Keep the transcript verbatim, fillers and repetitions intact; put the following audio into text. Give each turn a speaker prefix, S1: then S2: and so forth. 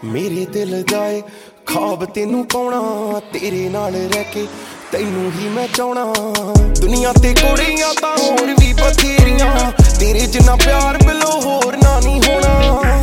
S1: मेरे दिल जाए ख्वाब तेनू पाउणा, तेरे नाल रह के तैनू ही मैं चाहना। दुनिया ते कुड़ियां तां होर भी बथेरियां, तेरे जिन्ना प्यार बिलो होर ना नहीं होना।